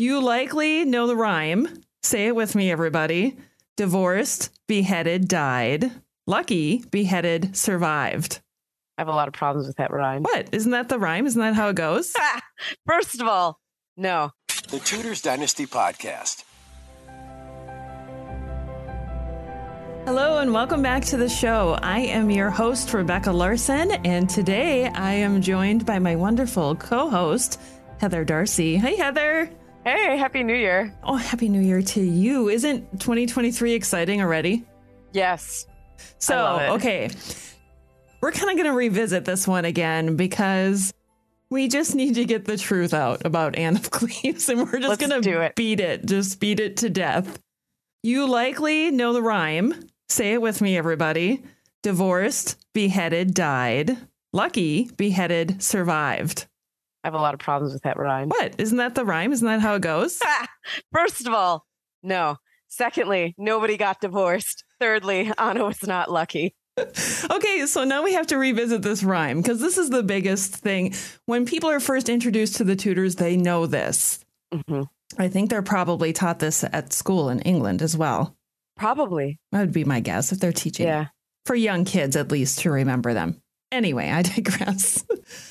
You likely know the rhyme. Say it with me, everybody. Divorced, beheaded, died. Lucky, beheaded, survived. I have a lot of problems with that rhyme. What? Isn't that the rhyme? Isn't that how it goes? First of all, no. The Tudors Dynasty Podcast. Hello and welcome back to the show. I am your host, Rebecca Larson, and today I am joined by my wonderful co-host, Heather Darcy. Hey, Heather. Hey, Happy New Year. Oh, Happy New Year to you. Isn't 2023 exciting already? Yes. So, I love it. Okay. We're kind of going to revisit this one again because we just need to get the truth out about Anne of Cleves, and we're just going to beat it. Just beat it to death. You likely know the rhyme. Say it with me, everybody. Divorced, beheaded, died. Lucky, beheaded, survived. I have a lot of problems with that rhyme. What? Isn't that the rhyme? Isn't that how it goes? First of all, no. Secondly, nobody got divorced. Thirdly, Anna was not lucky. Okay, so now we have to revisit this rhyme because this is the biggest thing. When people are first introduced to the Tudors, they know this. Mm-hmm. I think they're probably taught this at school in England as well. Probably. That would be my guess if they're teaching for young kids, at least to remember them. Anyway, I digress.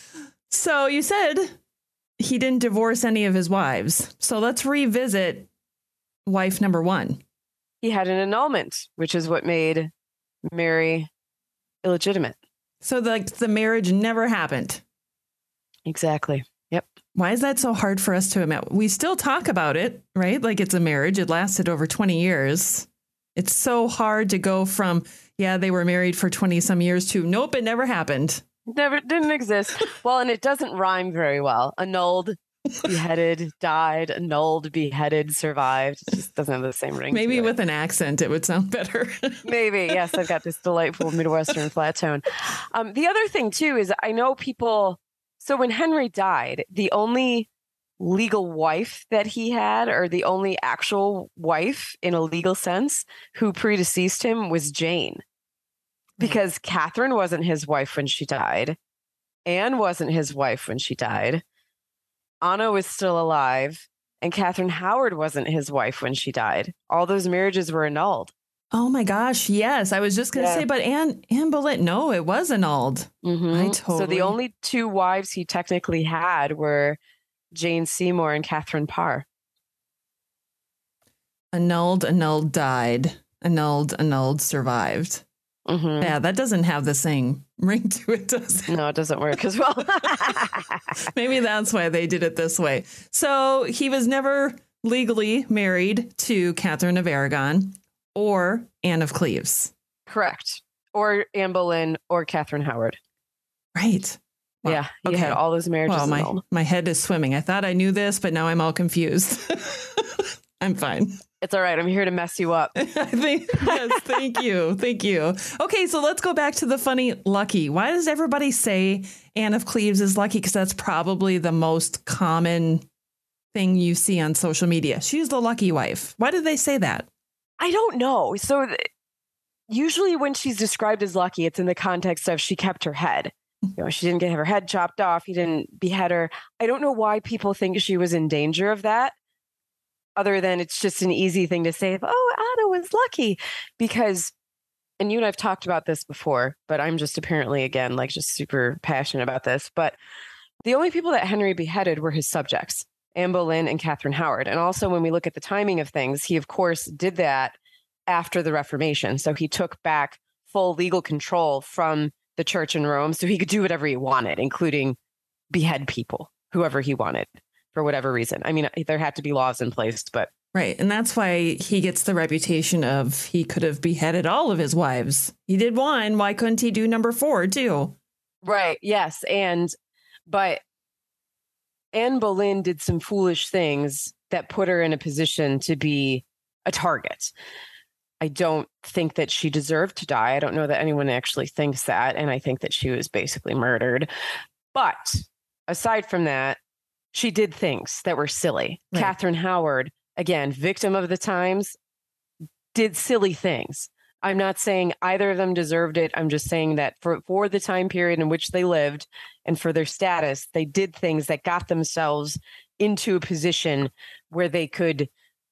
So you said he didn't divorce any of his wives. So let's revisit wife number one. He had an annulment, which is what made Mary illegitimate. So the marriage never happened. Exactly. Yep. Why is that so hard for us to admit? We still talk about it, right? Like it's a marriage. It lasted over 20 years. It's so hard to go from, they were married for 20 some years to, nope, it never happened. Never didn't exist. Well, and it doesn't rhyme very well. Annulled, beheaded, died, annulled, beheaded, survived. It just doesn't have the same ring. Maybe with an accent, it would sound better. Maybe. Yes, I've got this delightful Midwestern flat tone. The other thing, too, is I know people. So when Henry died, the only legal wife that he had, or the only actual wife in a legal sense, who predeceased him was Jane. Because Catherine wasn't his wife when she died. Anne wasn't his wife when she died. Anna was still alive. And Catherine Howard wasn't his wife when she died. All those marriages were annulled. Oh my gosh, yes. I was just going to say, but Anne Boleyn, no, it was annulled. Mm-hmm. So the only two wives he technically had were Jane Seymour and Catherine Parr. Annulled, died. Annulled, survived. Mm-hmm. Yeah, that doesn't have the same ring to it, does it? No, it doesn't work as well. Maybe that's why they did it this way. So he was never legally married to Catherine of Aragon or Anne of Cleves. Correct. Or Anne Boleyn or Catherine Howard. Right. Wow. Yeah. He had all those marriages. Well, my head is swimming. I thought I knew this, but now I'm all confused. I'm fine. It's all right. I'm here to mess you up. Yes, thank you. Thank you. Okay, so let's go back to the funny lucky. Why does everybody say Anne of Cleves is lucky? Because that's probably the most common thing you see on social media. She's the lucky wife. Why do they say that? I don't know. So usually when she's described as lucky, it's in the context of she kept her head. She didn't get her head chopped off. He didn't behead her. I don't know why people think she was in danger of that. Other than it's just an easy thing to say, oh, Anna was lucky because, and you and I've talked about this before, but I'm just apparently, again, like just super passionate about this. But the only people that Henry beheaded were his subjects, Anne Boleyn and Catherine Howard. And also when we look at the timing of things, he, of course, did that after the Reformation. So he took back full legal control from the church in Rome so he could do whatever he wanted, including behead people, whoever he wanted. For whatever reason. I mean, there had to be laws in place, but. Right. And that's why he gets the reputation of he could have beheaded all of his wives. He did one. Why couldn't he do number 4 too? Right. Yes. But Anne Boleyn did some foolish things that put her in a position to be a target. I don't think that she deserved to die. I don't know that anyone actually thinks that. And I think that she was basically murdered. But aside from that, she did things that were silly. Right. Catherine Howard, again, victim of the times, did silly things. I'm not saying either of them deserved it. I'm just saying that for the time period in which they lived and for their status, they did things that got themselves into a position where they could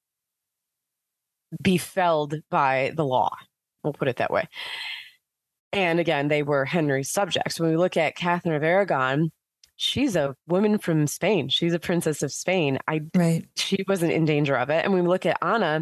be felled by the law. We'll put it that way. And again, they were Henry's subjects. When we look at Catherine of Aragon, she's a woman from Spain. She's a princess of Spain. She wasn't in danger of it. And when we look at Anna,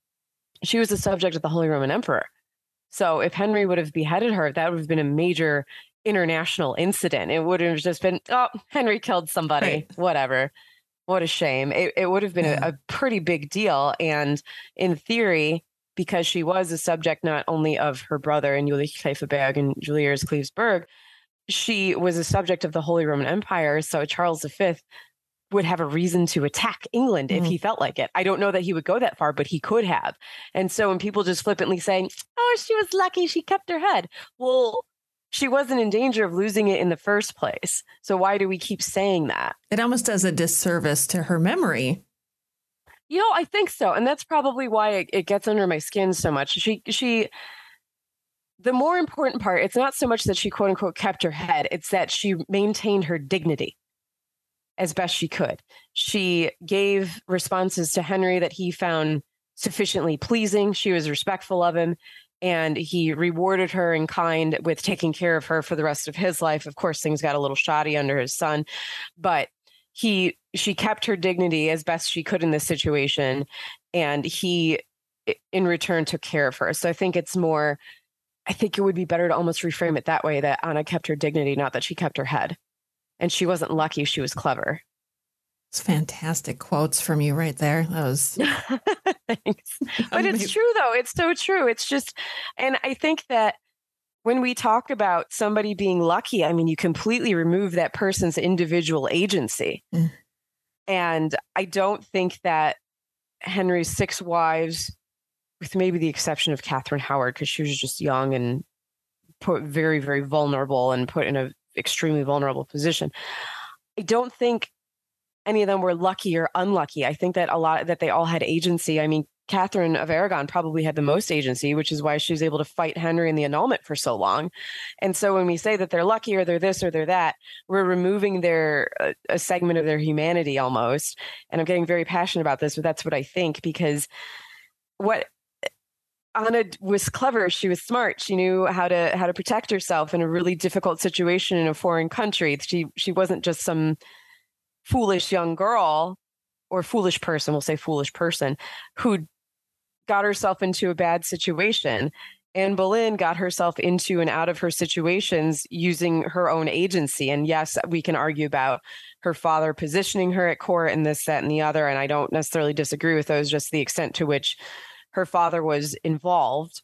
she was a subject of the Holy Roman Emperor. So if Henry would have beheaded her, that would have been a major international incident. It would have just been, oh, Henry killed somebody, whatever. What a shame. It would have been a pretty big deal. And in theory, because she was a subject not only of her brother in Ulrich Kleefeberg and Juliers Cleves-Berg, she was a subject of the Holy Roman Empire. So Charles V would have a reason to attack England if he felt like it. I don't know that he would go that far, but he could have. And so when people just flippantly saying, oh, she was lucky she kept her head. Well, she wasn't in danger of losing it in the first place. So why do we keep saying that? It almost does a disservice to her memory. You know, I think so. And that's probably why it gets under my skin so much. She, the more important part, it's not so much that she quote unquote kept her head. It's that she maintained her dignity as best she could. She gave responses to Henry that he found sufficiently pleasing. She was respectful of him, and he rewarded her in kind with taking care of her for the rest of his life. Of course, things got a little shoddy under his son, but she kept her dignity as best she could in this situation, and he, in return, took care of her. So I think it would be better to almost reframe it that way, that Anna kept her dignity, not that she kept her head. And she wasn't lucky, she was clever. It's fantastic quotes from you right there. That was thanks. But it's true, though. It's so true. It's just, and I think that when we talk about somebody being lucky, I mean, you completely remove that person's individual agency. And I don't think that Henry's 6 wives, with maybe the exception of Catherine Howard, because she was just young and put very, very vulnerable and put in a extremely vulnerable position. I don't think any of them were lucky or unlucky. I think that they all had agency. I mean, Catherine of Aragon probably had the most agency, which is why she was able to fight Henry in the annulment for so long. And so when we say that they're lucky or they're this or they're that, we're removing a segment of their humanity almost. And I'm getting very passionate about this, but that's what I think, because what Anna was clever. She was smart. She knew how to protect herself in a really difficult situation in a foreign country. She wasn't just some foolish young girl, or foolish person, we'll say foolish person, who got herself into a bad situation. Anne Boleyn got herself into and out of her situations using her own agency. And yes, we can argue about her father positioning her at court and this, that, and the other. And I don't necessarily disagree with those, just the extent to which her father was involved.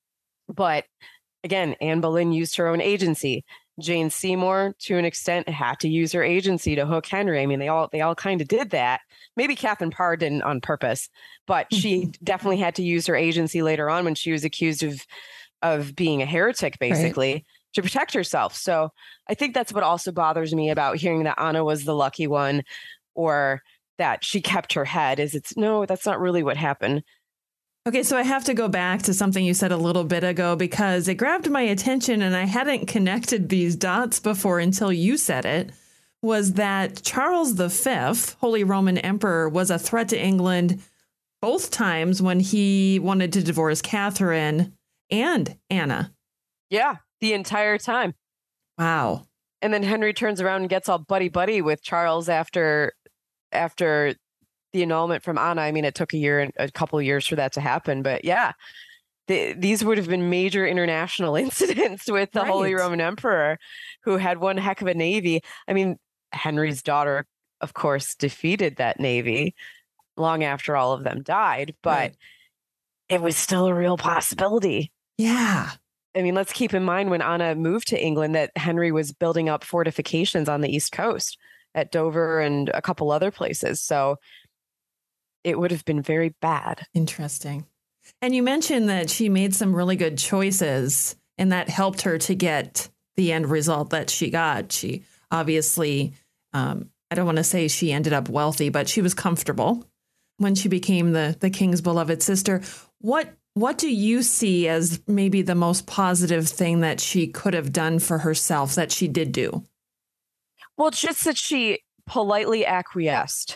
But again, Anne Boleyn used her own agency. Jane Seymour, to an extent, had to use her agency to hook Henry. I mean, they all kind of did that. Maybe Catherine Parr didn't on purpose, but she definitely had to use her agency later on when she was accused of being a heretic, basically, to protect herself. So I think that's what also bothers me about hearing that Anna was the lucky one, or that she kept her head. No, that's not really what happened. Okay, so I have to go back to something you said a little bit ago, because it grabbed my attention and I hadn't connected these dots before until you said it, was that Charles V, Holy Roman Emperor, was a threat to England both times when he wanted to divorce Catherine and Anna. Yeah, the entire time. Wow. And then Henry turns around and gets all buddy-buddy with Charles after the annulment from Anna. I mean, it took a couple of years for that to happen, but yeah, these would have been major international incidents with the Holy Roman Emperor, who had one heck of a navy. I mean, Henry's daughter, of course, defeated that navy long after all of them died, but it was still a real possibility. Yeah. I mean, let's keep in mind when Anna moved to England that Henry was building up fortifications on the East Coast at Dover and a couple other places. So it would have been very bad. Interesting. And you mentioned that she made some really good choices, and that helped her to get the end result that she got. She obviously, I don't want to say she ended up wealthy, but she was comfortable when she became the king's beloved sister. What do you see as maybe the most positive thing that she could have done for herself that she did do? Well, just that she politely acquiesced.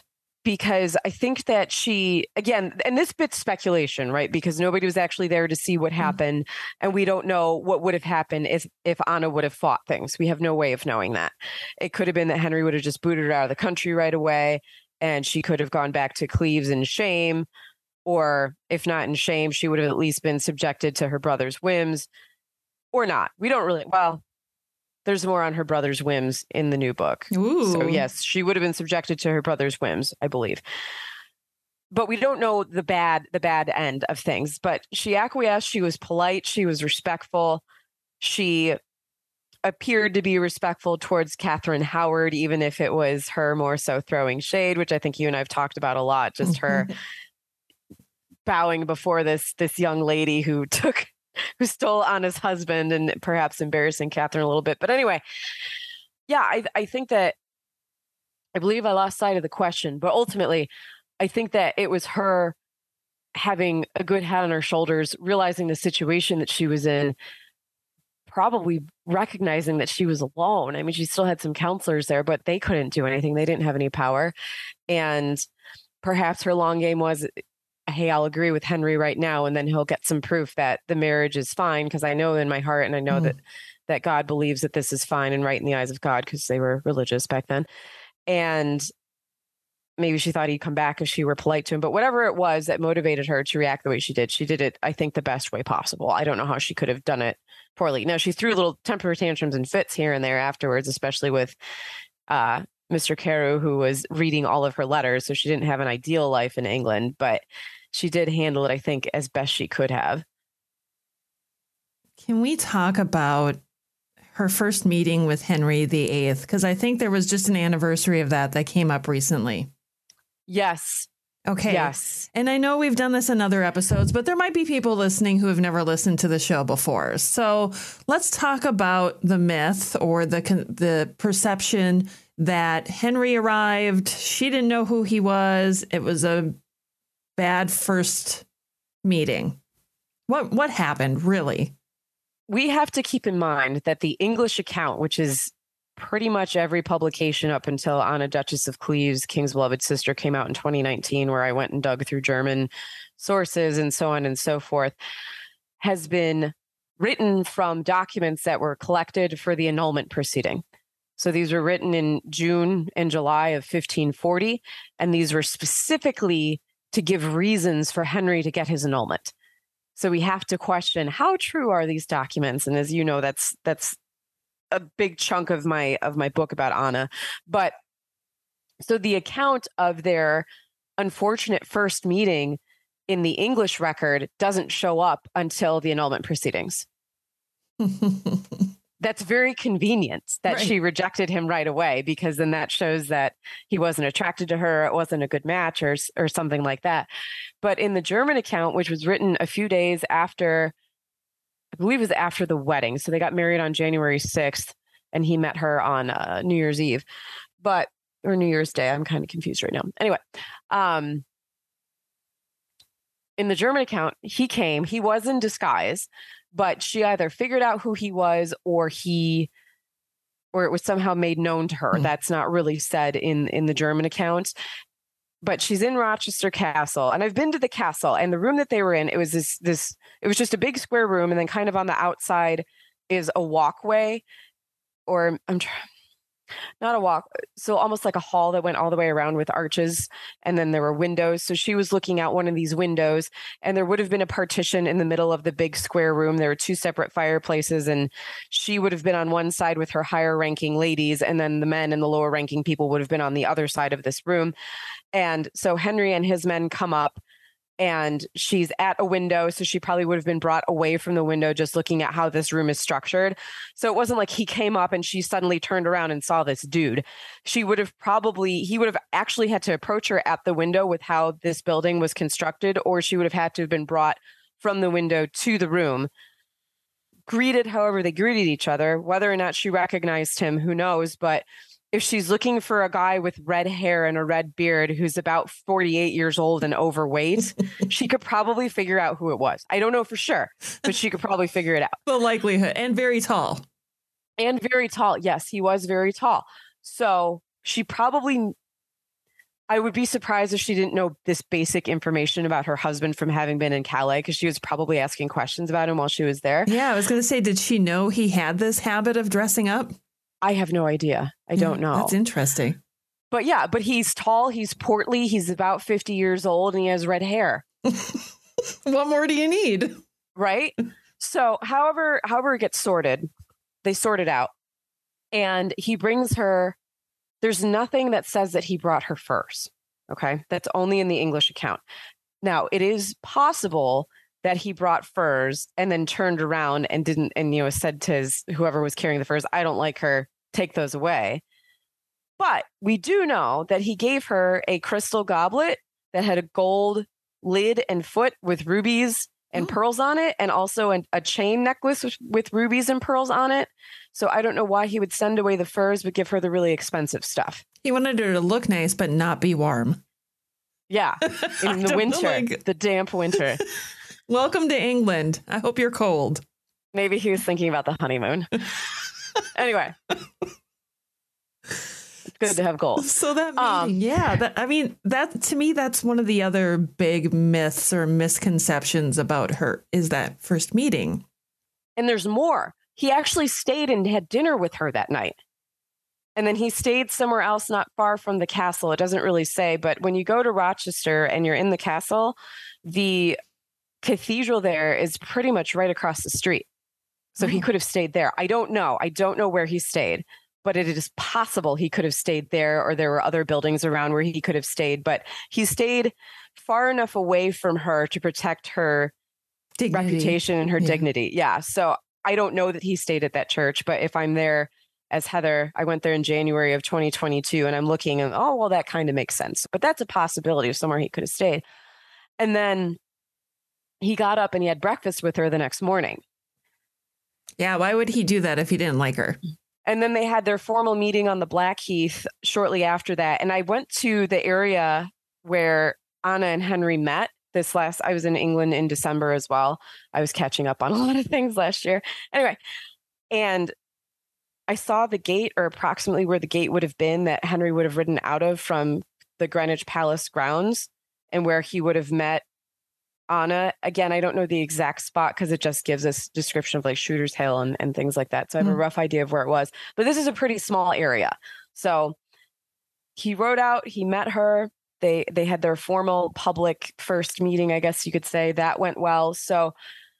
because I think that she, again, and this bit's speculation, right? Because nobody was actually there to see what happened. And we don't know what would have happened if Anna would have fought things. We have no way of knowing that. It could have been that Henry would have just booted her out of the country right away, and she could have gone back to Cleves in shame. Or if not in shame, she would have at least been subjected to her brother's whims, or not. We don't really, well, there's more on her brother's whims in the new book. Ooh. So yes, she would have been subjected to her brother's whims, I believe. But we don't know the bad end of things. But she acquiesced. She was polite. She was respectful. She appeared to be respectful towards Catherine Howard, even if it was her more so throwing shade, which I think you and I have talked about a lot. Just her bowing before this young lady who stole Anna's husband and perhaps embarrassing Catherine a little bit. But anyway, yeah, I think that, I believe I lost sight of the question, but ultimately, I think that it was her having a good head on her shoulders, realizing the situation that she was in, probably recognizing that she was alone. I mean, she still had some counselors there, but they couldn't do anything. They didn't have any power. And perhaps her long game was, hey, I'll agree with Henry right now, and then he'll get some proof that the marriage is fine, because I know in my heart, and I know that God believes that this is fine and right in the eyes of God, because they were religious back then. And maybe she thought he'd come back if she were polite to him. But whatever it was that motivated her to react the way she did it, I think, the best way possible. I don't know how she could have done it poorly. Now, she threw little temper tantrums and fits here and there afterwards, especially with Mr. Carew, who was reading all of her letters. So she didn't have an ideal life in England, but she did handle it, I think, as best she could have. Can we talk about her first meeting with Henry VIII? Because I think there was just an anniversary of that came up recently. Yes. Okay. Yes. And I know we've done this in other episodes, but there might be people listening who have never listened to the show before. So let's talk about the myth or the perception that Henry arrived. She didn't know who he was. It was a bad first meeting. What happened, really? We have to keep in mind that the English account, which is pretty much every publication up until Anna, Duchess of Cleves, King's Beloved Sister, came out in 2019, where I went and dug through German sources and so on and so forth, has been written from documents that were collected for the annulment proceeding. So these were written in June and July of 1540, and these were specifically to give reasons for Henry to get his annulment. So we have to question, how true are these documents? And as you know, that's a big chunk of my book about Anna. But so the account of their unfortunate first meeting in the English record doesn't show up until the annulment proceedings. That's very convenient that she rejected him right away, because then that shows that he wasn't attracted to her. It wasn't a good match or something like that. But in the German account, which was written a few days after, I believe it was after the wedding. So they got married on January 6th and he met her on New Year's Eve, or New Year's Day. I'm kind of confused right now. Anyway, in the German account, he was in disguise, but she either figured out who he was or it was somehow made known to her. That's not really said in the German account. But she's in Rochester Castle, and I've been to the castle, and the room that they were in, it was it was just a big square room, and then kind of on the outside is a walkway, or not a walk, so almost like a hall that went all the way around with arches, and then there were windows. So she was looking out one of these windows, and there would have been a partition in the middle of the big square room. There were two separate fireplaces, and she would have been on one side with her higher ranking ladies, and then the men and the lower ranking people would have been on the other side of this room. And so Henry and his men come up, and she's at a window. So she probably would have been brought away from the window, just looking at how this room is structured. So it wasn't like he came up and she suddenly turned around and saw this dude. He would have actually had to approach her at the window with how this building was constructed, or she would have had to have been brought from the window to the room, greeted however they greeted each other. Whether or not she recognized him, who knows? But if she's looking for a guy with red hair and a red beard who's about 48 years old and overweight, she could probably figure out who it was. I don't know for sure, but she could probably figure it out. The likelihood. And very tall. And very tall. Yes, he was very tall. So she probably, I would be surprised if she didn't know this basic information about her husband from having been in Calais, because she was probably asking questions about him while she was there. Yeah, I was going to say, did she know he had this habit of dressing up? I have no idea. I don't know. That's interesting. But yeah, but he's tall, he's portly, he's about 50 years old, and he has red hair. What more do you need? Right? So however it gets sorted, they sort it out. And he brings her. There's nothing that says that he brought her furs. Okay. That's only in the English account. Now, it is possible that he brought furs and then turned around and didn't, and, said to whoever was carrying the furs, I don't like her, take those away. But we do know that he gave her a crystal goblet that had a gold lid and foot with rubies and pearls on it, and also a chain necklace with rubies and pearls on it. So I don't know why he would send away the furs, but give her the really expensive stuff. He wanted her to look nice, but not be warm. Yeah, in the winter, the damp winter. Welcome to England. I hope you're cold. Maybe he was thinking about the honeymoon. Anyway. Good to have goals. So that meeting, that to me, that's one of the other big myths or misconceptions about her, is that first meeting. And there's more. He actually stayed and had dinner with her that night. And then he stayed somewhere else not far from the castle. It doesn't really say, but when you go to Rochester and you're in the castle, the cathedral there is pretty much right across the street. So he could have stayed there. I don't know. I don't know where he stayed. But it is possible he could have stayed there, or there were other buildings around where he could have stayed. But he stayed far enough away from her to protect her reputation and her dignity. Yeah. So I don't know that he stayed at that church. But if I'm there as Heather, I went there in January of 2022, and I'm looking and, oh, well, that kind of makes sense. But that's a possibility of somewhere he could have stayed. And then he got up and he had breakfast with her the next morning. Yeah. Why would he do that if he didn't like her? And then they had their formal meeting on the Blackheath shortly after that. And I went to the area where Anna and Henry met I was in England in December as well. I was catching up on a lot of things last year. Anyway, and I saw the gate, or approximately where the gate would have been that Henry would have ridden out of from the Greenwich Palace grounds, and where he would have met Anna. Again, I don't know the exact spot because it just gives us description of like Shooter's Hill and things like that. So I have a rough idea of where it was, but this is a pretty small area. So he rode out, he met her. They had their formal public first meeting, I guess you could say. That went well. So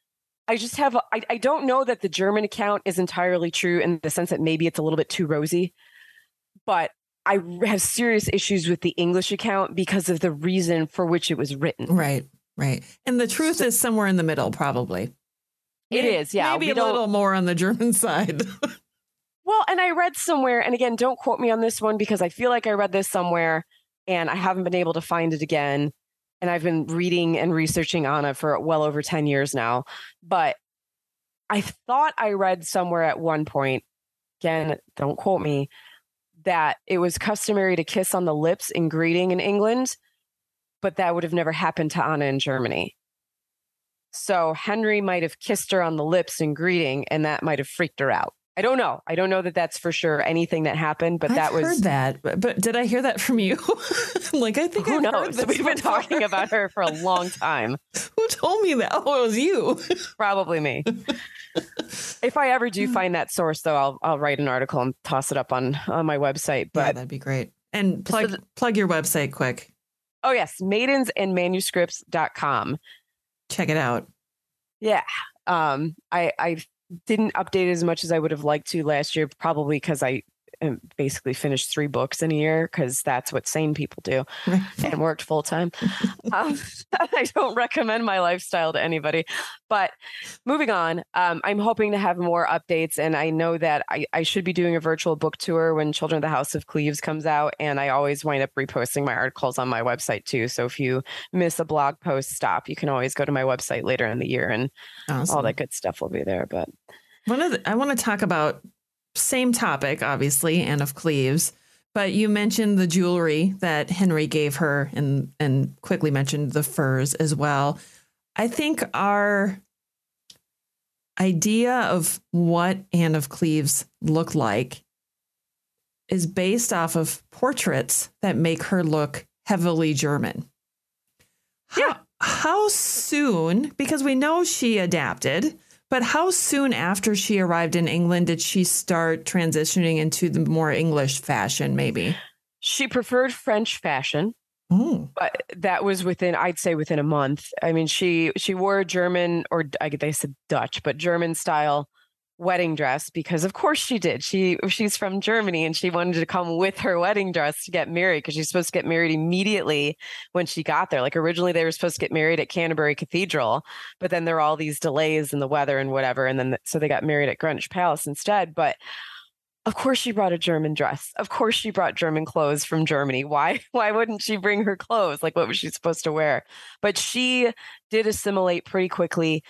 I just have, I don't know that the German account is entirely true in the sense that maybe it's a little bit too rosy, but I have serious issues with the English account because of the reason for which it was written. Right. Right. And the truth is somewhere in the middle, probably. It is, yeah. Maybe a little more on the German side. Well, and I read somewhere, and again, don't quote me on this one because I feel like I read this somewhere and I haven't been able to find it again. And I've been reading and researching Anna for well over 10 years now. But I thought I read somewhere at one point, again, don't quote me, that it was customary to kiss on the lips in greeting in England, but that would have never happened to Anna in Germany. So Henry might have kissed her on the lips in greeting, and that might have freaked her out. I don't know. I don't know that that's for sure anything that happened, but I've heard that. But did I hear that from you? Like, I think who knows? We've been talking about her for a long time. Who told me that? Oh, it was you. Probably me. If I ever do find that source, though, I'll write an article and toss it up on my website. But yeah, that'd be great. And plug your website quick. Oh, yes. maidensandmanuscripts.com. Check it out. Yeah. I didn't update as much as I would have liked to last year, probably because I basically finished 3 books in a year, because that's what sane people do, and worked full time. I don't recommend my lifestyle to anybody. But moving on, I'm hoping to have more updates. And I know that I should be doing a virtual book tour when Children of the House of Cleves comes out. And I always wind up reposting my articles on my website too. So if you miss a blog post, stop. You can always go to my website later in the year, and all that good stuff will be there. But I want to talk about, same topic, obviously, Anne of Cleves, but you mentioned the jewelry that Henry gave her, and quickly mentioned the furs as well. I think our idea of what Anne of Cleves looked like is based off of portraits that make her look heavily German. How soon, because we know she adapted, but how soon after she arrived in England did she start transitioning into the more English fashion, maybe? She preferred French fashion. Oh. But that was I'd say within a month. I mean, she wore a German, or they said Dutch, but German style wedding dress because of course she did. She's from Germany and she wanted to come with her wedding dress to get married because she's supposed to get married immediately when she got there. Like originally they were supposed to get married at Canterbury Cathedral, but then there were all these delays in the weather and whatever. And then so they got married at Greenwich Palace instead. But of course she brought a German dress. Of course she brought German clothes from Germany. Why wouldn't she bring her clothes? Like what was she supposed to wear? But she did assimilate pretty quickly.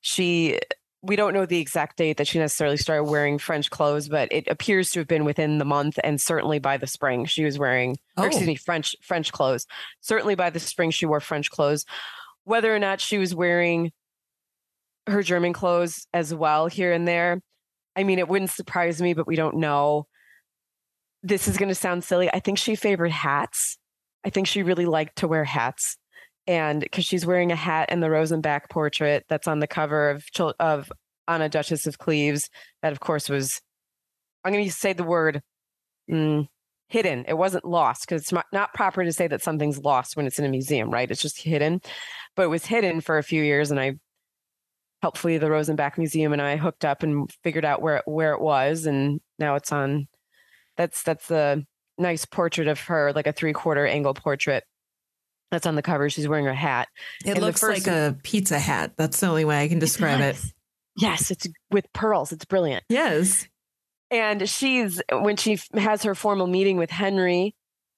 We don't know the exact date that she necessarily started wearing French clothes, but it appears to have been within the month, and certainly by the spring she was wearing, French clothes. Certainly by the spring she wore French clothes. Whether or not she was wearing her German clothes as well here and there, I mean, it wouldn't surprise me, but we don't know. This is going to sound silly. I think she favored hats. I think she really liked to wear hats. And because she's wearing a hat in the Rosenbach portrait that's on the cover of Anna, Duchess of Cleves, that of course was, I'm going to say the word hidden. It wasn't lost because it's not proper to say that something's lost when it's in a museum, right? It's just hidden. But it was hidden for a few years, and hopefully the Rosenbach Museum and I hooked up and figured out where it was, and now it's on. That's the nice portrait of her, like a 3/4 angle portrait. That's on the cover. She's wearing her hat. It looks like a pizza hat. That's the only way I can describe it. Yes, it's with pearls. It's brilliant. Yes. And when she has her formal meeting with Henry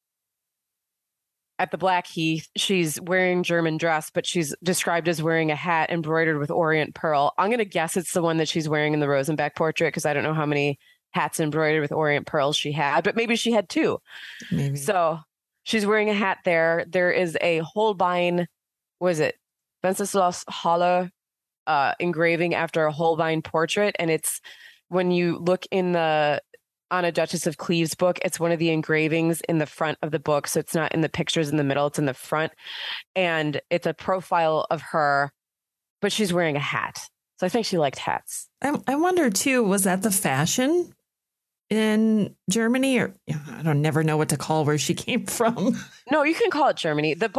at the Blackheath, she's wearing German dress, but she's described as wearing a hat embroidered with orient pearl. I'm going to guess it's the one that she's wearing in the Rosenbach portrait because I don't know how many hats embroidered with orient pearls she had, but maybe she had two. Maybe. So she's wearing a hat there. There is a Holbein, Wenceslas Haller engraving after a Holbein portrait. And it's, when you look in the Anna, Duchess of Cleves book, it's one of the engravings in the front of the book. So it's not in the pictures in the middle, it's in the front. And it's a profile of her, but she's wearing a hat. So I think she liked hats. I wonder too, was that the fashion in Germany, or I don't never know what to call where she came from? No, you can call it Germany. To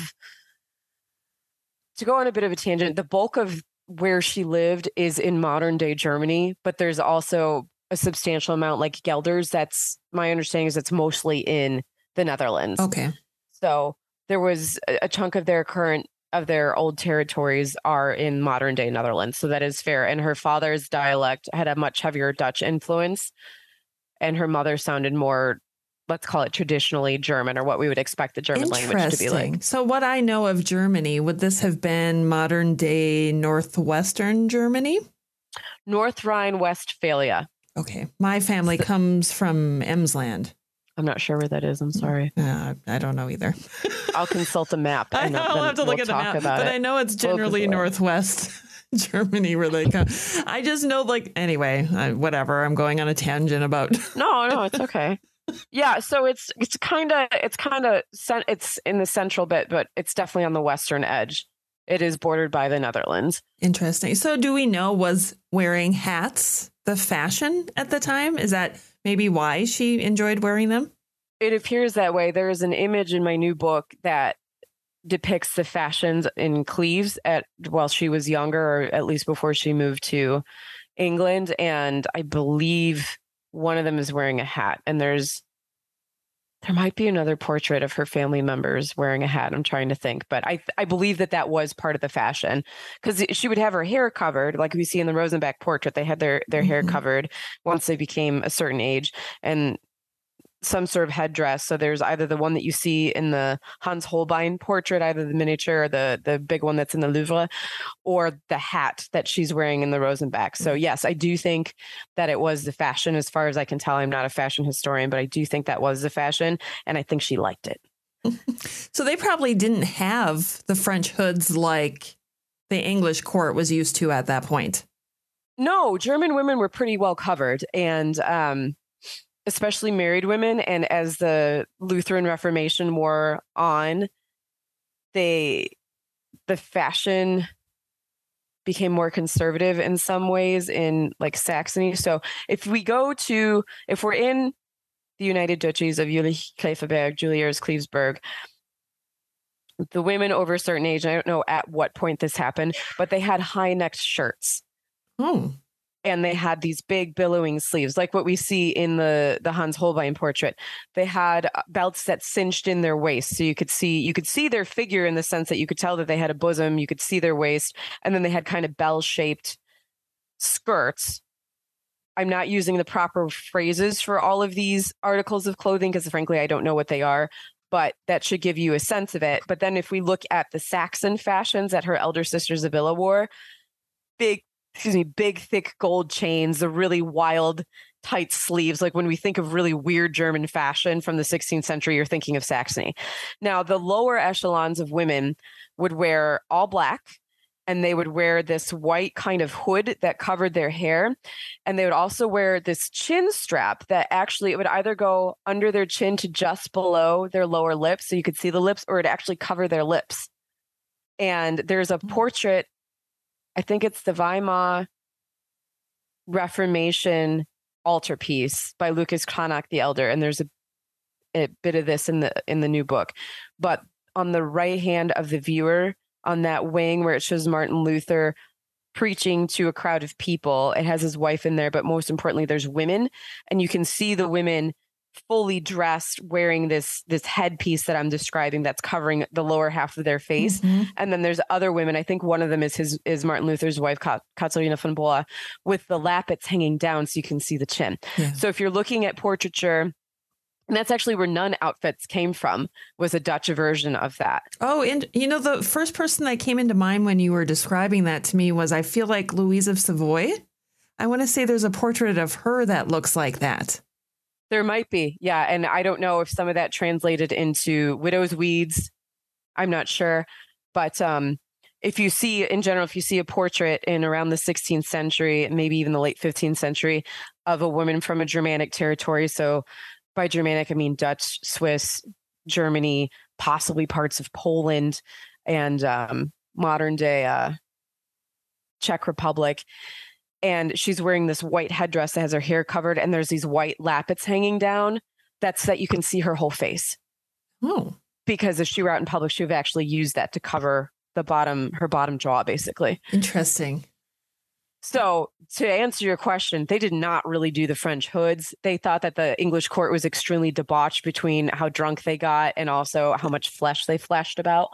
go on a bit of a tangent, the bulk of where she lived is in modern day Germany, but there's also a substantial amount like Gelders. That's my understanding is it's mostly in the Netherlands. Okay. So there was a chunk of their old territories are in modern day Netherlands. So that is fair. And her father's dialect had a much heavier Dutch influence. And her mother sounded more, let's call it traditionally German, or what we would expect the German language to be like. So what I know of Germany, would this have been modern day Northwestern Germany? North Rhine-Westphalia. Okay. My family comes from Emsland. I'm not sure where that is. I'm sorry. I don't know either. I'll consult a map. I'll have to look at the map, but I know it's generally Northwest Germany where they come. I just know, anyway, whatever. I'm going on a tangent about. No, it's okay. Yeah, so it's in the central bit, but it's definitely on the western edge. It is bordered by the Netherlands. Interesting. So do we know, was wearing hats the fashion at the time? Is that maybe why she enjoyed wearing them? It appears that way. There is an image in my new book that depicts the fashions in Cleves while she was younger, or at least before she moved to England. And I believe one of them is wearing a hat. And there might be another portrait of her family members wearing a hat. I'm trying to think, but I believe that was part of the fashion, because she would have her hair covered, like we see in the Rosenbach portrait. They had their hair covered once they became a certain age, and some sort of headdress. So there's either the one that you see in the Hans Holbein portrait, either the miniature or the big one that's in the Louvre, or the hat that she's wearing in the Rosenbach. So yes, I do think that it was the fashion. As far as I can tell, I'm not a fashion historian, but I do think that was the fashion, and I think she liked it. So they probably didn't have the French hoods like the English court was used to at that point. No, German women were pretty well covered, and especially married women. And as the Lutheran Reformation wore on, the fashion became more conservative in some ways in like Saxony. So if we're in the United Duchies of Jülich-Kleefenberg, Juliers-Klevsberg, the women over a certain age, and I don't know at what point this happened, but they had high-necked shirts. Oh. And they had these big billowing sleeves, like what we see in the Hans Holbein portrait. They had belts that cinched in their waist, so you could see their figure in the sense that you could tell that they had a bosom. You could see their waist, and then they had kind of bell-shaped skirts. I'm not using the proper phrases for all of these articles of clothing because, frankly, I don't know what they are, but that should give you a sense of it. But then, if we look at the Saxon fashions that her elder sister Sibylla wore, big, thick gold chains, the really wild, tight sleeves. Like when we think of really weird German fashion from the 16th century, you're thinking of Saxony. Now, the lower echelons of women would wear all black, and they would wear this white kind of hood that covered their hair. And they would also wear this chin strap that actually it would either go under their chin to just below their lower lips, so you could see the lips, or it'd actually cover their lips. And there's a portrait, I think it's the Weimar Reformation altarpiece by Lucas Cranach the Elder, and there's a bit of this in the new book. But on the right hand of the viewer, on that wing where it shows Martin Luther preaching to a crowd of people, it has his wife in there, but most importantly, there's women, and you can see the women fully dressed, wearing this headpiece that I'm describing that's covering the lower half of their face. Mm-hmm. And then there's other women. I think one of them is Martin Luther's wife, Katharina von Bora, with the lappets hanging down so you can see the chin. Yeah. So if you're looking at portraiture, and that's actually where nun outfits came from, was a Dutch version of that. Oh, and the first person that came into mind when you were describing that to me was, I feel like Louise of Savoy. I want to say there's a portrait of her that looks like that. There might be. Yeah. And I don't know if some of that translated into widow's weeds. I'm not sure. But if you see a portrait in around the 16th century, maybe even the late 15th century, of a woman from a Germanic territory. So by Germanic, I mean Dutch, Swiss, Germany, possibly parts of Poland, and modern day Czech Republic. And she's wearing this white headdress that has her hair covered, and there's these white lappets hanging down. That's that you can see her whole face. Oh. Because if she were out in public, she would have actually used that to cover her bottom jaw, basically. Interesting. So to answer your question, they did not really do the French hoods. They thought that the English court was extremely debauched between how drunk they got and also how much flesh they fleshed about.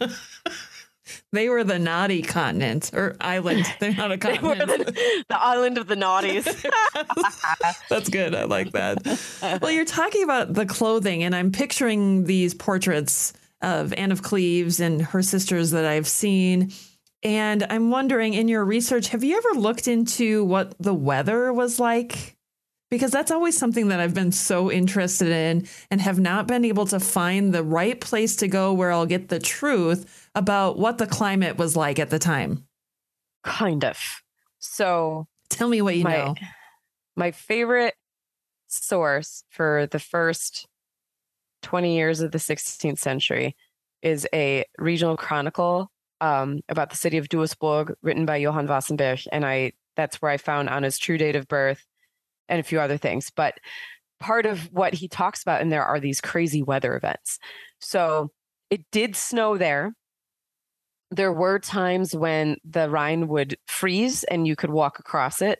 They were the naughty continent or island. They're not a continent. They were the island of the naughties. That's good. I like that. Well, you're talking about the clothing, and I'm picturing these portraits of Anne of Cleves and her sisters that I've seen. And I'm wondering, in your research, have you ever looked into what the weather was like? Because that's always something that I've been so interested in and have not been able to find the right place to go where I'll get the truth about what the climate was like at the time. Kind of. So tell me what you know. My favorite source for the first 20 years of the 16th century is a regional chronicle about the city of Duisburg, written by Johann Wassenberg. And that's where I found Anna's true date of birth and a few other things. But part of what he talks about in there are these crazy weather events. So it did snow there. There were times when the Rhine would freeze and you could walk across it.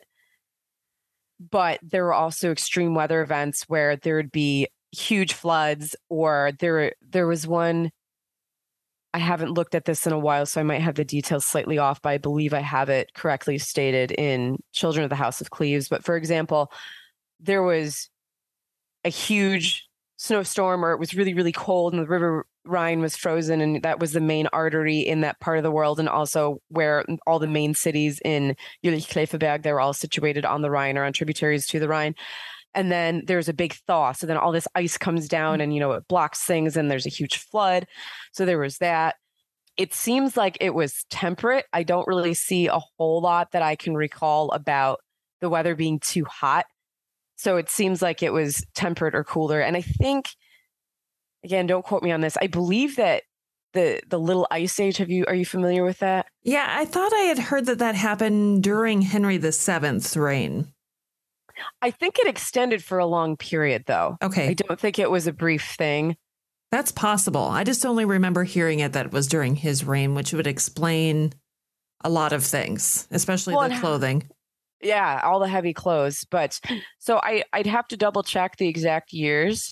But there were also extreme weather events where there would be huge floods, or there was one, I haven't looked at this in a while, so I might have the details slightly off, but I believe I have it correctly stated in Children of the House of Cleves. But for example, there was a huge snowstorm, or it was really, really cold, and the River Rhine was frozen, and that was the main artery in that part of the world, and also where all the main cities in Jülich-Kleefenberg, they were all situated on the Rhine or on tributaries to the Rhine. And then there's a big thaw. So then all this ice comes down and, it blocks things, and there's a huge flood. So there was that. It seems like it was temperate. I don't really see a whole lot that I can recall about the weather being too hot. So it seems like it was temperate or cooler. And I think, again, don't quote me on this, I believe that the little ice age, are you familiar with that? Yeah, I thought I had heard that happened during Henry VII's reign. I think it extended for a long period, though. Okay. I don't think it was a brief thing. That's possible. I just only remember hearing that it was during his reign, which would explain a lot of things, especially the clothing. Yeah, all the heavy clothes. But so I'd have to double check the exact years.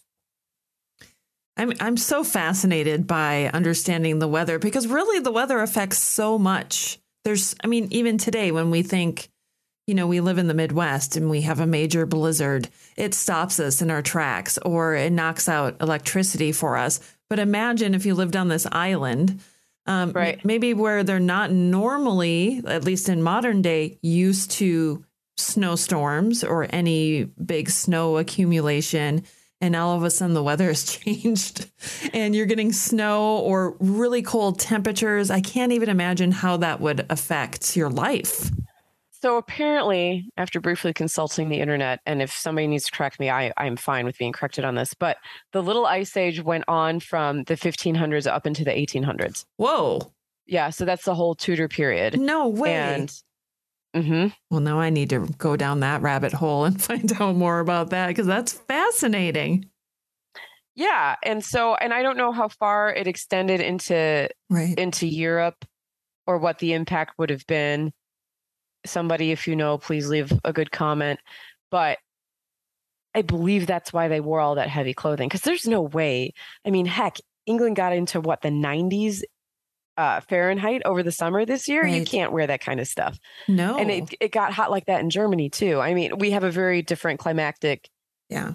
I'm so fascinated by understanding the weather, because really the weather affects so much. Even today when we think, we live in the Midwest and we have a major blizzard, it stops us in our tracks or it knocks out electricity for us. But imagine if you lived on this island, right? Maybe where they're not normally, at least in modern day, used to snowstorms or any big snow accumulation. And all of a sudden the weather has changed and you're getting snow or really cold temperatures. I can't even imagine how that would affect your life. So apparently, after briefly consulting the internet, and if somebody needs to correct me, I'm fine with being corrected on this, but the little ice age went on from the 1500s up into the 1800s. Whoa. Yeah. So that's the whole Tudor period. No way. And well, now I need to go down that rabbit hole and find out more about that, because that's fascinating. Yeah. And I don't know how far it extended into Europe or what the impact would have been. Somebody, if you know, please leave a good comment. But I believe that's why they wore all that heavy clothing, because there's no way. I mean, heck, England got into the 90s Fahrenheit over the summer this year. Right. You can't wear that kind of stuff. No. And it got hot like that in Germany too. I mean, we have a very different climactic. Yeah.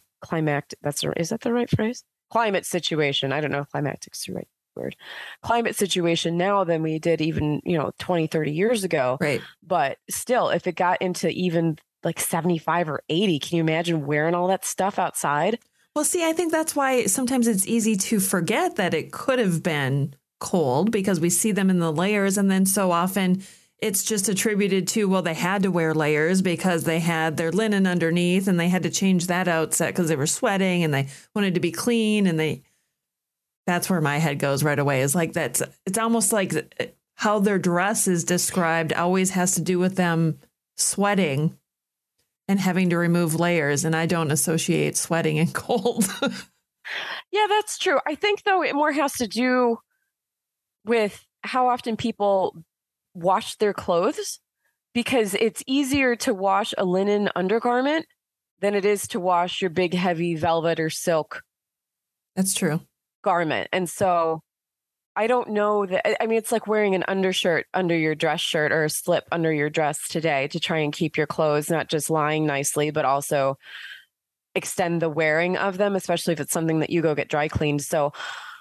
Is that the right phrase? Climate situation. I don't know if climactic's the right word. Climate situation now than we did even, 20, 30 years ago. Right. But still, if it got into even like 75 or 80, can you imagine wearing all that stuff outside? Well, see, I think that's why sometimes it's easy to forget that it could have been cold, because we see them in the layers, and then so often it's just attributed to, well, they had to wear layers because they had their linen underneath and they had to change that outset because they were sweating and they wanted to be clean, and that's where my head goes right away, is like it's almost like how their dress is described always has to do with them sweating and having to remove layers, and I don't associate sweating and cold. Yeah, that's true. I think though it more has to do with how often people wash their clothes, because it's easier to wash a linen undergarment than it is to wash your big heavy velvet or silk. That's true. Garment. And so I don't know that. I mean, it's like wearing an undershirt under your dress shirt or a slip under your dress today to try and keep your clothes not just lying nicely, but also extend the wearing of them, especially if it's something that you go get dry cleaned. So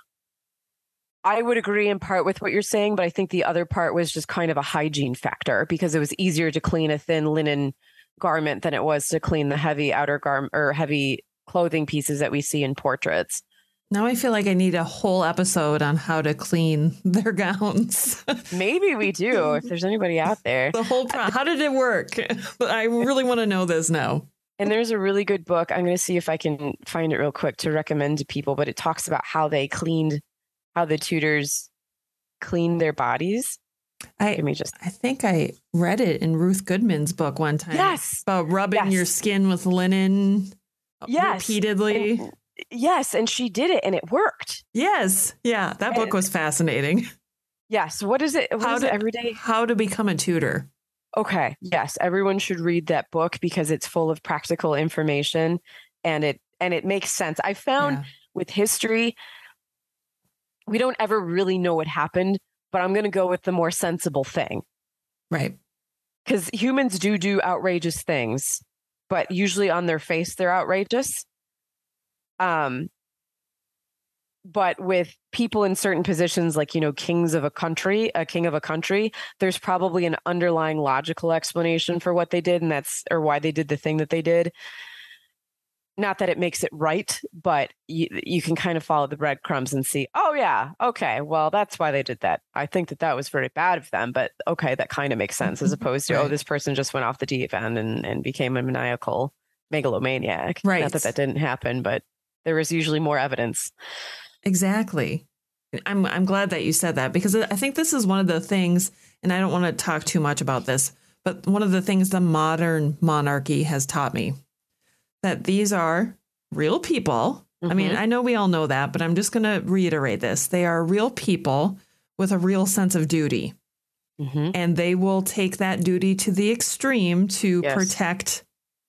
I would agree in part with what you're saying, but I think the other part was just kind of a hygiene factor, because it was easier to clean a thin linen garment than it was to clean the heavy outer garment or heavy clothing pieces that we see in portraits. Now I feel like I need a whole episode on how to clean their gowns. Maybe we do, if there's anybody out there. How did it work? I really want to know this now. And there's a really good book. I'm going to see if I can find it real quick to recommend to people, but it talks about how the Tudors cleaned their bodies. I think I read it in Ruth Goodman's book one time. Yes. About rubbing your skin with linen repeatedly. Yes. And she did it and it worked. Yes. Yeah. That book was fascinating. Yes. What is it? Everyday? How to Become a Tudor. Okay. Yes. Everyone should read that book because it's full of practical information and it makes sense. I found with history, we don't ever really know what happened, but I'm going to go with the more sensible thing. Right. Because humans do outrageous things, but usually on their face, they're outrageous. But with people in certain positions, like, kings of a country, a king of a country, there's probably an underlying logical explanation for what they did, or why they did the thing that they did. Not that it makes it right, but you can kind of follow the breadcrumbs and see, oh yeah, okay, well, that's why they did that. I think that was very bad of them, but okay, that kind of makes sense, as opposed to, right. Oh, this person just went off the deep end and became a maniacal megalomaniac. Right. Not that that didn't happen, but there was usually more evidence. Exactly. I'm glad that you said that, because I think this is one of the things, and I don't want to talk too much about this, but one of the things the modern monarchy has taught me, that these are real people. I mean, I know we all know that, but I'm just going to reiterate this. They are real people with a real sense of duty. And they will take that duty to the extreme to protect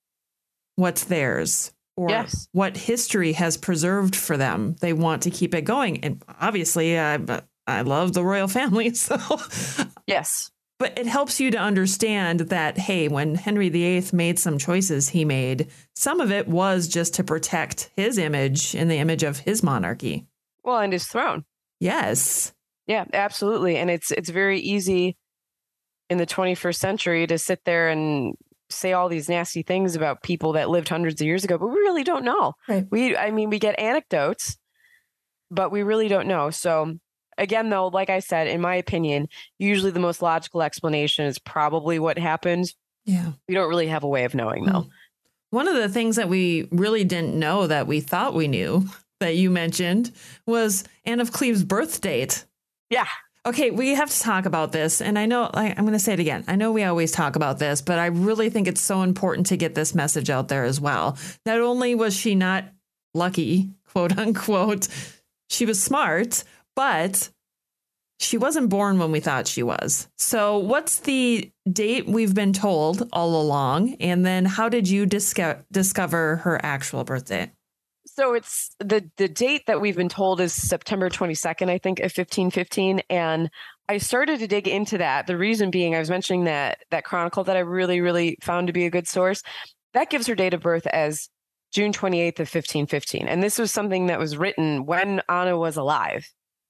what's theirs, or what history has preserved for them. They want to keep it going. And obviously, I love the royal family. So, yes. But it helps you to understand that, hey, when Henry VIII made some choices he made, some of it was just to protect his image and the image of his monarchy. Well, and his throne. Yes. Yeah, absolutely. And it's very easy in the 21st century to sit there and say all these nasty things about people that lived hundreds of years ago, but we really don't know. Right. We get anecdotes, but we really don't know. So again, though, like I said, in my opinion, usually the most logical explanation is probably what happened. Yeah. We don't really have a way of knowing, though. One of the things that we really didn't know that we thought we knew that you mentioned was Anne of Cleves' birth date. Yeah. Okay, we have to talk about this. And I know, I'm going to say it again. I know we always talk about this, but I really think it's so important to get this message out there as well. Not only was she not lucky, quote unquote, she was smart, but she wasn't born when we thought she was. So what's the date we've been told all along? And then how did you discover her actual birthday? So it's the date that we've been told is September 22nd, I think, of 1515. And I started to dig into that. The reason being, I was mentioning that chronicle that I really, really found to be a good source. That gives her date of birth as June 28th of 1515. And this was something that was written when Anna was alive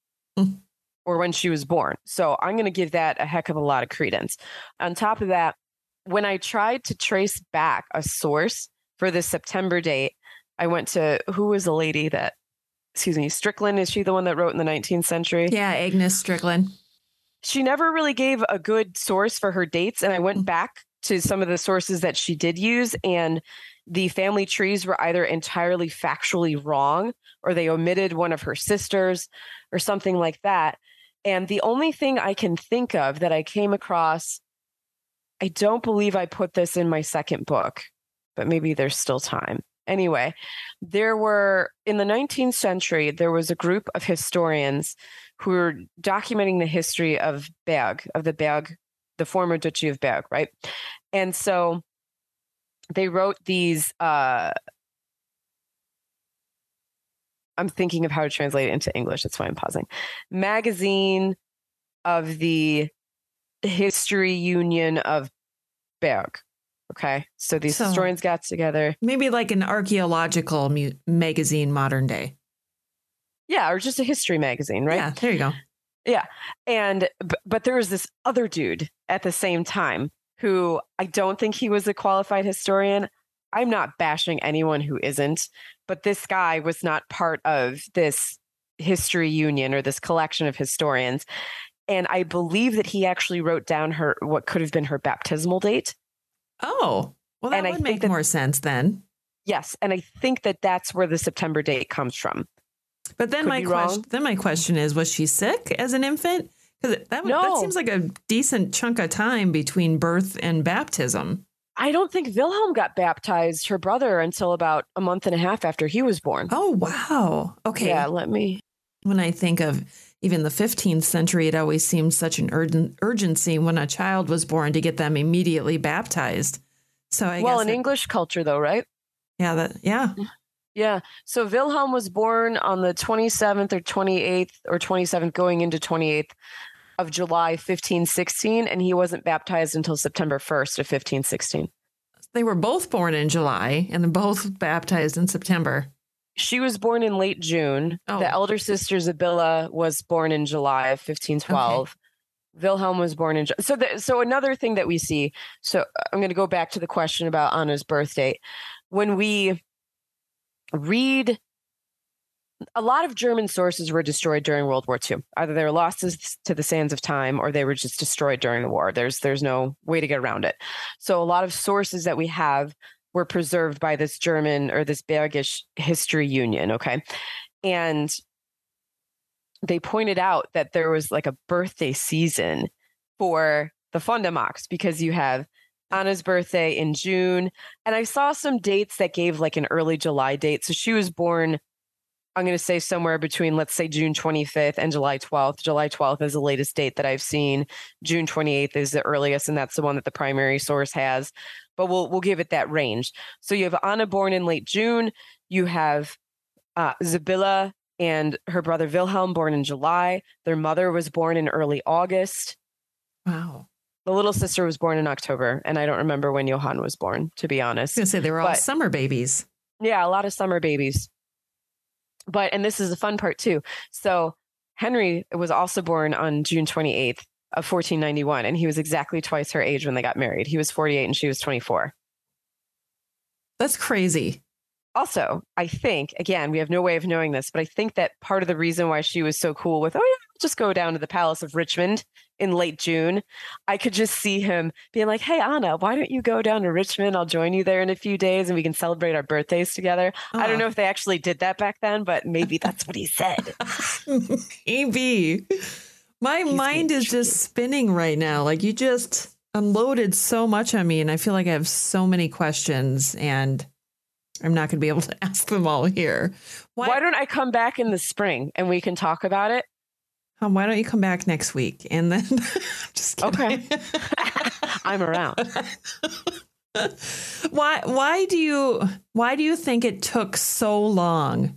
or when she was born. So I'm going to give that a heck of a lot of credence. On top of that, when I tried to trace back a source for this September date, I went to, who was the lady that, Strickland? Is she the one that wrote in the 19th century? Yeah, Agnes Strickland. She never really gave a good source for her dates. And I went back to some of the sources that she did use, and the family trees were either entirely factually wrong, or they omitted one of her sisters or something like that. And the only thing I can think of that I came across, I don't believe I put this in my second book, but maybe there's still time. Anyway, there were, in the 19th century, there was a group of historians who were documenting the history of Berg, the former Duchy of Berg, right? And so they wrote these, I'm thinking of how to translate it into English. That's why I'm pausing. Magazine of the History Union of Berg. Okay, so these historians got together. Maybe like an archaeological magazine modern day. Yeah, or just a history magazine, right? Yeah, there you go. Yeah, and but there was this other dude at the same time who I don't think he was a qualified historian. I'm not bashing anyone who isn't, but this guy was not part of this history union or this collection of historians. And I believe that he actually wrote down what could have been her baptismal date. Oh, well, that would make more sense then. Yes. And I think that that's where the September date comes from. But then my question is, was she sick as an infant? Because that seems like a decent chunk of time between birth and baptism. I don't think Wilhelm got baptized, her brother, until about a month and a half after he was born. Oh, wow. Okay. Yeah, When I think of even the 15th century, it always seemed such an urgency when a child was born to get them immediately baptized. So I guess in English culture, though, right? Yeah. Yeah. So Wilhelm was born on the 27th or 28th or 27th, going into 28th of July, 1516, and he wasn't baptized until September 1st of 1516. They were both born in July and both baptized in September. She was born in late June. Oh. The elder sister Sibylla was born in July of 1512. Okay. Wilhelm was born in so another thing that we see. So I'm going to go back to the question about Anna's birth date. When we read, a lot of German sources were destroyed during World War II. Either they were lost to the sands of time, or they were just destroyed during the war. There's no way to get around it. So a lot of sources that we have were preserved by this German or this Bergisch History Union. Okay. And they pointed out that there was like a birthday season for the Fundamax because you have Anna's birthday in June. And I saw some dates that gave like an early July date. So she was born, I'm going to say somewhere between, let's say, June 25th and July 12th. July 12th is the latest date that I've seen. June 28th is the earliest, and that's the one that the primary source has. But we'll give it that range. So you have Anna born in late June. You have Sibylla and her brother Wilhelm born in July. Their mother was born in early August. Wow. The little sister was born in October, and I don't remember when Johann was born, to be honest. I was going to say they were all summer babies. Yeah, a lot of summer babies. And this is the fun part too. So Henry was also born on June 28th of 1491, and he was exactly twice her age when they got married. He was 48 and she was 24. That's crazy. Also, I think, again, we have no way of knowing this, but I think that part of the reason why she was so cool with, oh yeah, just go down to the Palace of Richmond in late June. I could just see him being like, hey, Anna, why don't you go down to Richmond? I'll join you there in a few days and we can celebrate our birthdays together. I don't know if they actually did that back then, but maybe that's what he said. Maybe. My mind is just spinning right now. Like you just unloaded so much on me and I feel like I have so many questions and I'm not going to be able to ask them all here. Why don't I come back in the spring and we can talk about it? Why don't you come back next week? And then just kidding. Okay. I'm around. Why do you think it took so long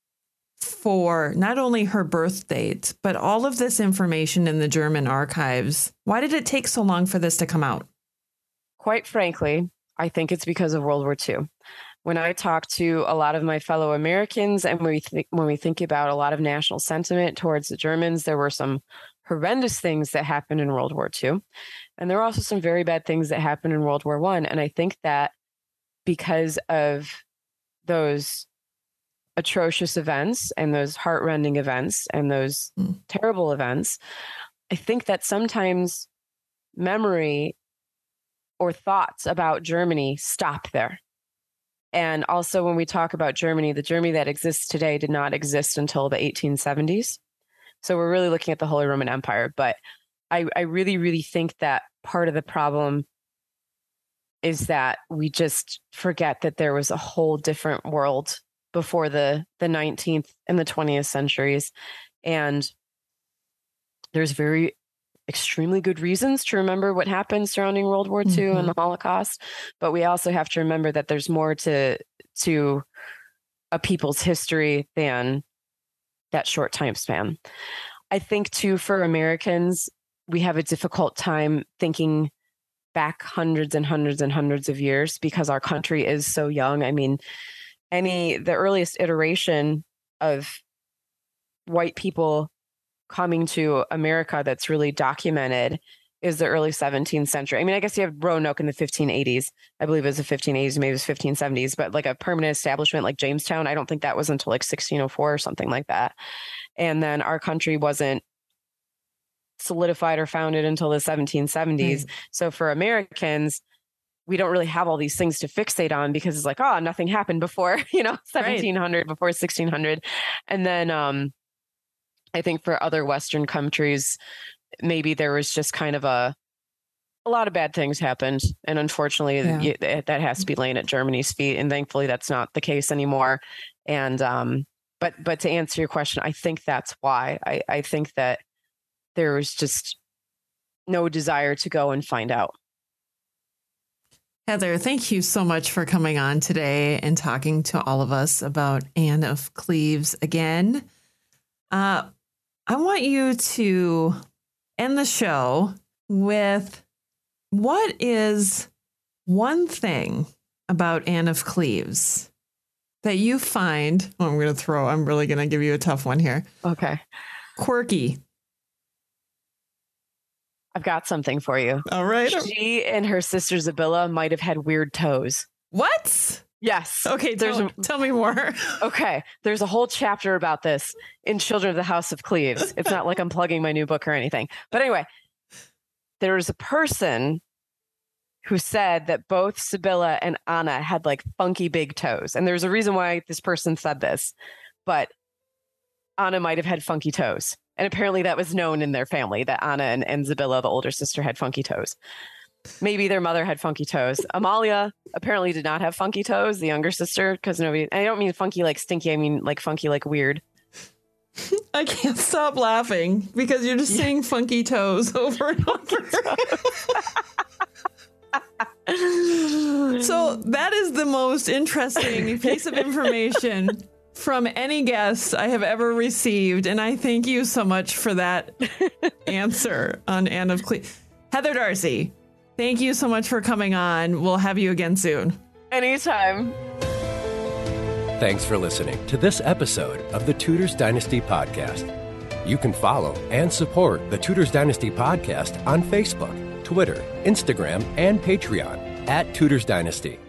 for not only her birth date, but all of this information in the German archives? Why did it take so long for this to come out? Quite frankly, I think it's because of World War II. When I talk to a lot of my fellow Americans and when we think about a lot of national sentiment towards the Germans, there were some horrendous things that happened in World War II. And there were also some very bad things that happened in World War I. And I think that because of those atrocious events and those heartrending events and those terrible events, I think that sometimes memory or thoughts about Germany stop there. And also when we talk about Germany, the Germany that exists today did not exist until the 1870s. So we're really looking at the Holy Roman Empire. But I really, really think that part of the problem is that we just forget that there was a whole different world before the 19th and the 20th centuries. And there's extremely good reasons to remember what happened surrounding World War II and the Holocaust. But we also have to remember that there's more to a people's history than that short time span. I think too, for Americans, we have a difficult time thinking back hundreds and hundreds and hundreds of years because our country is so young. I mean, the earliest iteration of white people coming to America that's really documented is the early 17th century. I mean, I guess you have Roanoke in the 1580s. I believe it was the 1580s, maybe it was 1570s, but like a permanent establishment like Jamestown, I don't think that was until like 1604 or something like that. And then our country wasn't solidified or founded until the 1770s. So for Americans, we don't really have all these things to fixate on because it's like, oh, nothing happened before, 1700, before 1600. And then I think for other Western countries, maybe there was just kind of a lot of bad things happened. And unfortunately, that has to be laying at Germany's feet. And thankfully, that's not the case anymore. And but to answer your question, I think that's why. I think that there was just no desire to go and find out. Heather, thank you so much for coming on today and talking to all of us about Anne of Cleves again. I want you to end the show with what is one thing about Anne of Cleves that you find, I'm really going to give you a tough one here. Okay. Quirky. I've got something for you. All right. She and her sister Sibylla might have had weird toes. What? Yes. Okay, tell me more. Okay. There's a whole chapter about this in Children of the House of Cleves. It's not like I'm plugging my new book or anything. But anyway, there's a person who said that both Sibylla and Anna had like funky big toes. And there's a reason why this person said this, but Anna might have had funky toes. And apparently that was known in their family, that Anna and Sibylla, the older sister, had funky toes. Maybe their mother had funky toes. Amalia apparently did not have funky toes, the younger sister, because I don't mean funky like stinky, I mean like funky like weird. I can't stop laughing because you're just saying funky toes over and over. So that is the most interesting piece of information from any guest I have ever received. And I thank you so much for that answer on Anne of Cleves. Heather Darsie, thank you so much for coming on. We'll have you again soon. Anytime. Thanks for listening to this episode of the Tudors Dynasty Podcast. You can follow and support the Tudors Dynasty Podcast on Facebook, Twitter, Instagram, and Patreon @Tudors Dynasty.